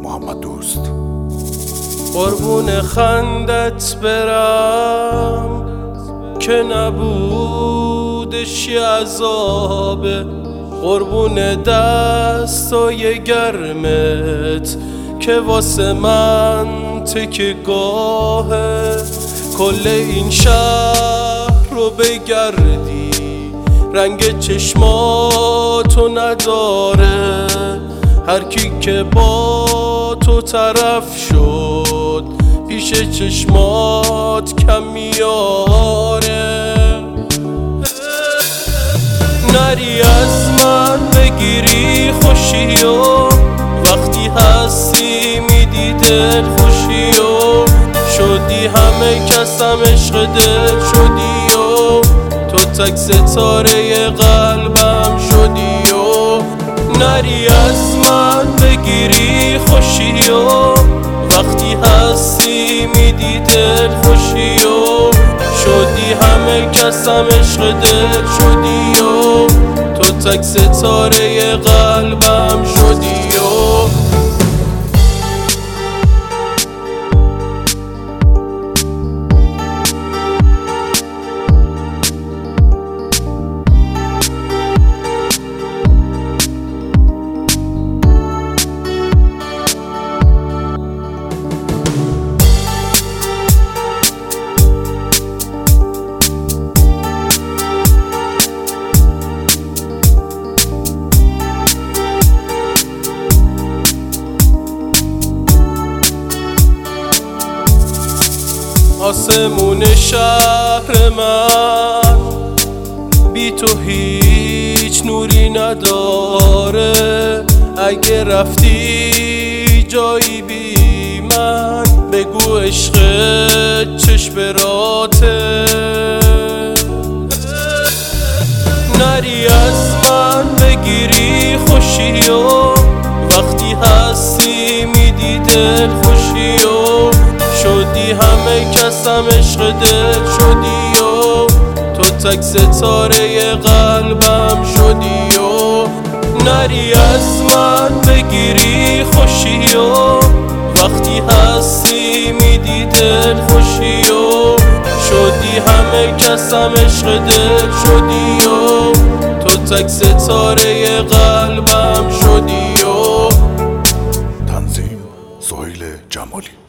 محمد دوست. قربون خندت برم که نبودش یه عذابه، قربون دستای گرمت که واسه من تکه گاهه. کل این شهر رو بگردی رنگ چشماتو نداره، هر کی که با تو طرف شد پیش چشمات کم میاره. نری از من بگیری خوشیو، وقتی هستی میدی دل خوشیو، شدی همه کسم عشق دل شدیو، تو تک ستاره قلبم شدیو. نری از من بگیری خوشیو، وقتی هستی میدی دل خوشیو، شدی همه کسم عشق دل شدیو، تو تک ستاره قلبم شدیو. آسمون شهر من بی تو هیچ نوری نداره، اگه رفتی جایی بی من بگو عشق چشم راته. نری از من بگیری خوشیو، وقتی هستی میدی دل خوشیو، شدی همه کسم عشق دل شدیو، تو تک ستاره قلبم شدیو. نری از من بگیری خوشیو، وقتی هستی میدی دل خوشیو، شدی همه کسم عشق دل شدیو، تو تک ستاره قلبم شدیو. تنظیم سهیل جمالی.